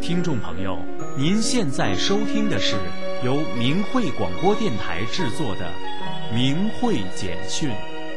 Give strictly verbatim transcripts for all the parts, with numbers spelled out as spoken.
听众朋友，您现在收听的是由明慧广播电台制作的《明慧简讯》。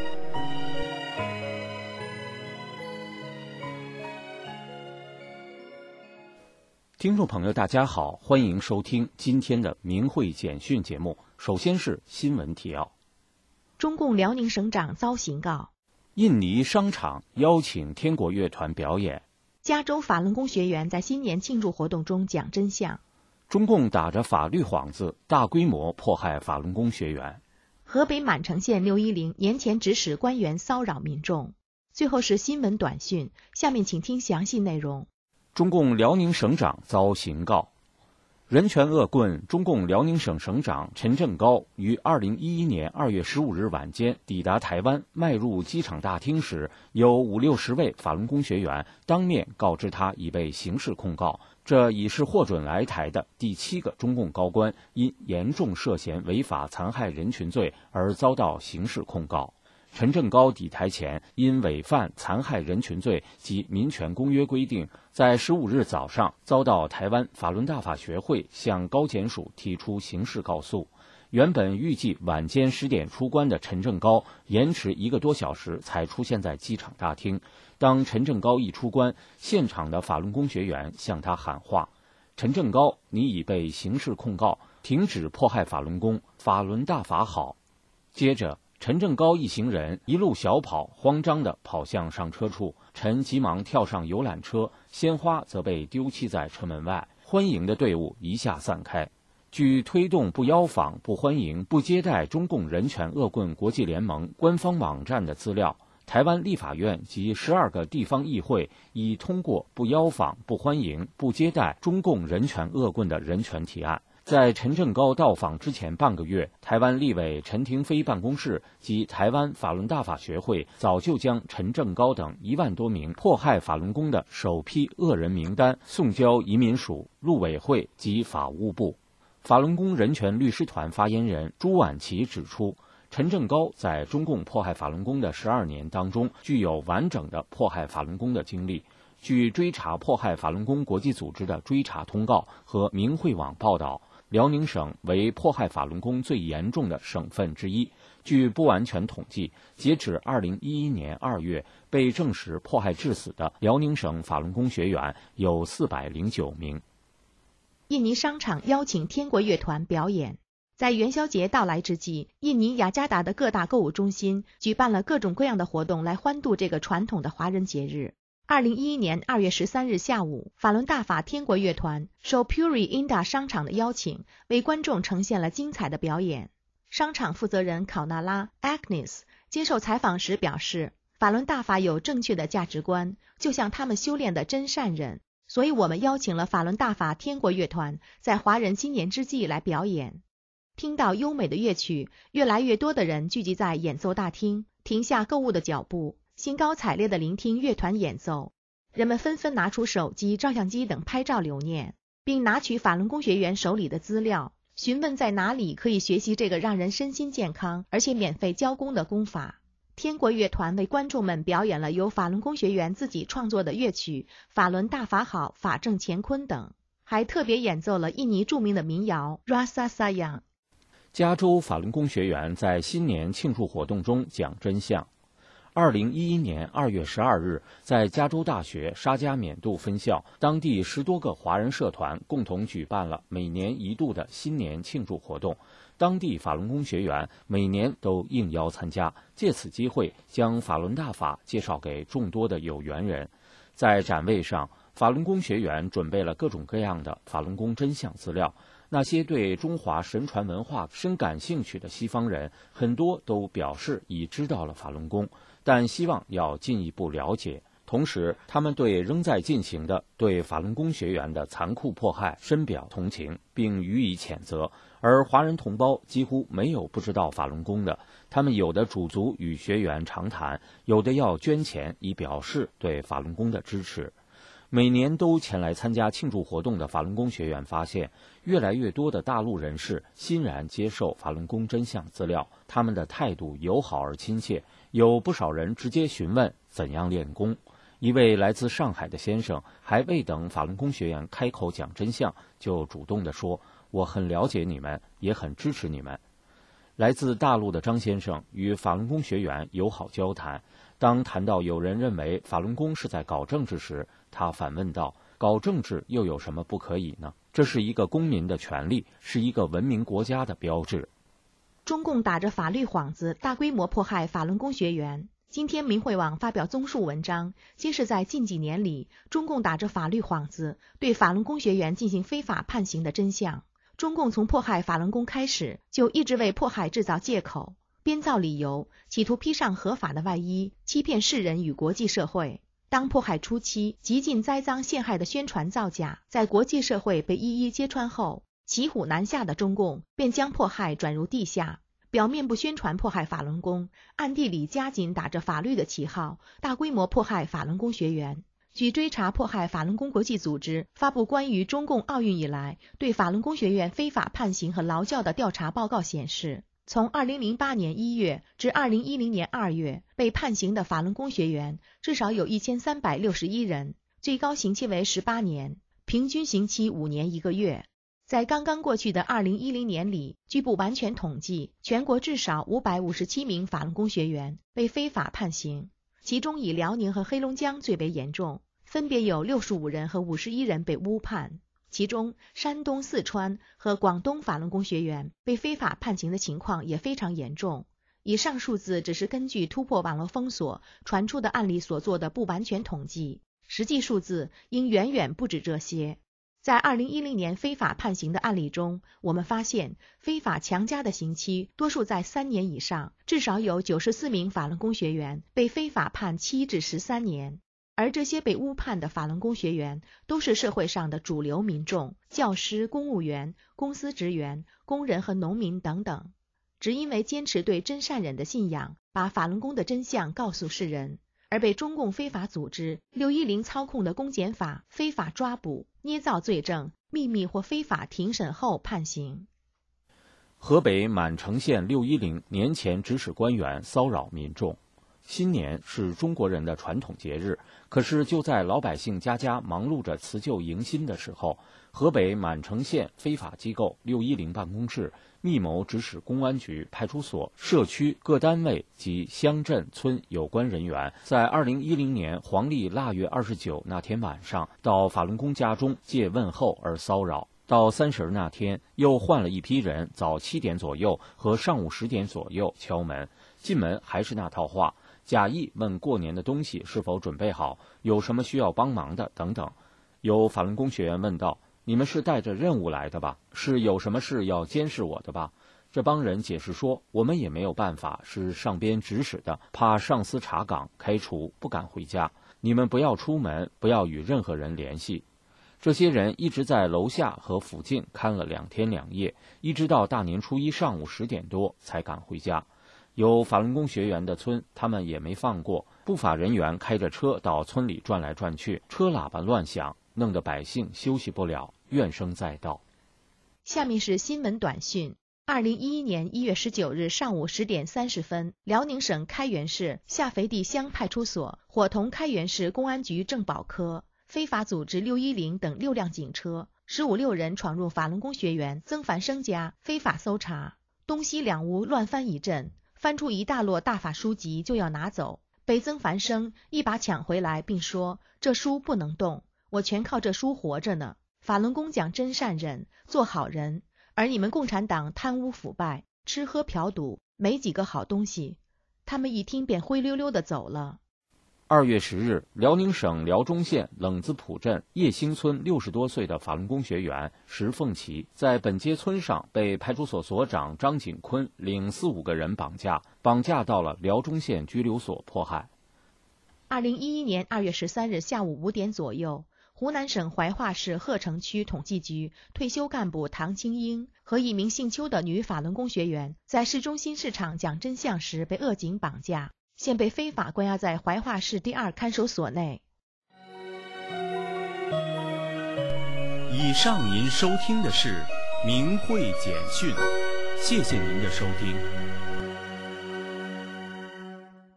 听众朋友，大家好，欢迎收听今天的《明慧简讯》节目。首先是新闻提要： 中共辽宁省长遭刑告； 印尼商场邀请天国乐团表演； 加州法轮功学员在新年庆祝活动中讲真相； 中共打着法律幌子大规模迫害法轮功学员； 河北满城县六一零年前指使官员骚扰民众。最后是新闻短讯，下面请听详细内容。 中共辽宁省长遭刑告。人权恶棍中共辽宁省省长陈振高于二零一一年二月十五日晚间抵达台湾，迈入机场大厅时，有五六十位法轮功学员当面告知他已被刑事控告。这已是获准来台的第七个中共高官因严重涉嫌违法残害人群罪而遭到刑事控告。陈振高抵台前，因违反残害人群罪及民权公约规定，在十五日早上遭到台湾法轮大法学会向高检署提出刑事告诉。原本预计晚间十点出关的陈振高，延迟一个多小时才出现在机场大厅。当陈振高一出关，现场的法轮功学员向他喊话：“陈振高，你已被刑事控告，停止迫害法轮功，法轮大法好。”接着陈振高一行人一路小跑，慌张地跑向上车处。陈急忙跳上游览车，鲜花则被丢弃在车门外。欢迎的队伍一下散开。据推动不邀访、不欢迎、不接待中共人权恶棍国际联盟官方网站的资料，台湾立法院及十二个地方议会已通过不邀访、不欢迎、不接待中共人权恶棍的人权提案。在陈振高到访之前半个月，台湾立委陈亭妃办公室及台湾法轮大法学会早就将陈振高等一万多名迫害法轮功的首批恶人名单送交移民署、陆委会及法务部。法轮功人权律师团发言人朱婉琪指出，陈振高在中共迫害法轮功的十二年当中，具有完整的迫害法轮功的经历。据追查迫害法轮功国际组织的追查通告和明慧网报道，辽宁省为迫害法轮功最严重的省份之一。据不完全统计，截止二零一一年二月，被证实迫害致死的辽宁省法轮功学员有四百零九名。 印尼商场邀请天国乐团表演。在元宵节到来之际，印尼雅加达的各大购物中心举办了各种各样的活动来欢度这个传统的华人节日。二零一一年二月十三日下午，法轮大法天国乐团受 Puri Indah 商场的邀请，为观众呈现了精彩的表演。商场负责人考纳拉 Agnes 接受采访时表示，法轮大法有正确的价值观，就像他们修炼的真善人，所以我们邀请了法轮大法天国乐团在华人新年之际来表演。听到优美的乐曲，越来越多的人聚集在演奏大厅，停下购物的脚步，兴高采烈地聆听乐团演奏。人们纷纷拿出手机、照相机等拍照留念，并拿取法轮功学员手里的资料，询问在哪里可以学习这个让人身心健康而且免费教功的功法。天国乐团为观众们表演了由法轮功学员自己创作的乐曲《法轮大法好，法正乾坤》等，还特别演奏了印尼著名的民谣 Rasa Sayang。 加州法轮功学员在新年庆祝活动中讲真相。二零一一年二月十二日，在加州大学沙加缅度分校，当地十多个华人社团共同举办了每年一度的新年庆祝活动。当地法轮功学员每年都应邀参加，借此机会将法轮大法介绍给众多的有缘人。在展位上，法轮功学员准备了各种各样的法轮功真相资料。那些对中华神传文化深感兴趣的西方人，很多都表示已知道了法轮功，但希望要进一步了解。同时，他们对仍在进行的对法轮功学员的残酷迫害深表同情，并予以谴责。而华人同胞几乎没有不知道法轮功的，他们有的驻足与学员长谈，有的要捐钱以表示对法轮功的支持。每年都前来参加庆祝活动的法轮功学员发现，越来越多的大陆人士欣然接受法轮功真相资料，他们的态度友好而亲切，有不少人直接询问怎样练功。 一位来自上海的先生还未等法轮功学员开口讲真相，就主动地说：“我很了解你们，也很支持你们。”来自大陆的张先生与法轮功学员友好交谈，当谈到有人认为法轮功是在搞政治时，他反问道：“搞政治又有什么不可以呢？这是一个公民的权利，是一个文明国家的标志。” 中共打着法律幌子，大规模迫害法轮功学员。今天明慧网发表综述文章，揭示在近几年里，中共打着法律幌子对法轮功学员进行非法判刑的真相。中共从迫害法轮功开始，就一直为迫害制造借口，编造理由，企图披上合法的外衣，欺骗世人与国际社会。当迫害初期极尽栽赃陷害的宣传造假在国际社会被一一揭穿后，骑虎难下的中共便将迫害转入地下，表面不宣传迫害法轮功，暗地里加紧打着法律的旗号，大规模迫害法轮功学员。据追查迫害法轮功国际组织发布关于中共奥运以来对法轮功学员非法判刑和劳教的调查报告显示，从二零零八年一月至二零一零年二月，被判刑的法轮功学员至少有一千三百六十一人，最高刑期为十八年，平均刑期五年一个月。在刚刚过去的二零一零年里，据不完全统计，全国至少五百五十七名法轮功学员被非法判刑，其中以辽宁和黑龙江最为严重，分别有六十五人和五十一人被误判。其中山东、四川和广东法轮功学员被非法判刑的情况也非常严重。以上数字只是根据突破网络封锁传出的案例所做的不完全统计，实际数字应远远不止这些。在二零一零年非法判刑的案例中，我们发现非法强加的刑期多数在三年以上，至少有九十四名法轮功学员被非法判七至十三年。而这些被误判的法轮功学员都是社会上的主流民众，教师、公务员、公司职员、工人和农民等等，只因为坚持对真善忍的信仰，把法轮功的真相告诉世人，而被中共非法组织六一零操控的公检法非法抓捕、捏造罪证、秘密或非法庭审后判刑。 河北满城县六一零年前指使官员骚扰民众。新年是中国人的传统节日，可是就在老百姓家家忙碌着辞旧迎新的时候，河北满城县非法机构六一零办公室密谋指使公安局、派出所、社区各单位及乡镇村有关人员，在二零一零年黄历腊月二十九那天晚上到法轮功家中借问候而骚扰。到三十那天，又换了一批人，早七点左右和上午十点左右敲门，进门还是那套话，假意问过年的东西是否准备好，有什么需要帮忙的等等。有法轮功学员问道：“你们是带着任务来的吧？是有什么事要监视我的吧？”这帮人解释说：“我们也没有办法，是上边指使的，怕上司查岗开除，不敢回家。你们不要出门，不要与任何人联系。”这些人一直在楼下和附近看了两天两夜，一直到大年初一上午十点多才赶回家。有法轮功学员的村，他们也没放过，不法人员开着车到村里转来转去，车喇叭乱响，弄得百姓休息不了，怨声载道。 下面是新闻短讯。二零一一年一月十九日上午十点三十分，辽宁省开原市下肥地乡派出所伙同开原市公安局政保科非法组织六一零等六辆警车，十五六人闯入法轮功学员曾凡生家，非法搜查，东西两屋乱翻一阵，翻出一大摞大法书籍就要拿走，被曾凡生一把抢回来，并说：“这书不能动，我全靠这书活着呢。法轮功讲真善忍，做好人，而你们共产党贪污腐败，吃喝嫖赌，没几个好东西。”他们一听便灰溜溜地走了。 二月十日，辽宁省辽中县冷子浦镇叶兴村六十多岁的法轮功学员石凤琪，在本街村上被派出所所长张景坤领四五个人绑架，绑架到了辽中县拘留所迫害。 二零一一年二月十三日下午五点左右，湖南省怀化市鹤城区统计局退休干部唐青英和一名姓邱的女法轮功学员在市中心市场讲真相时被恶警绑架，现被非法关押在怀化市第二看守所内。 以上您收听的是明慧简讯，谢谢您的收听。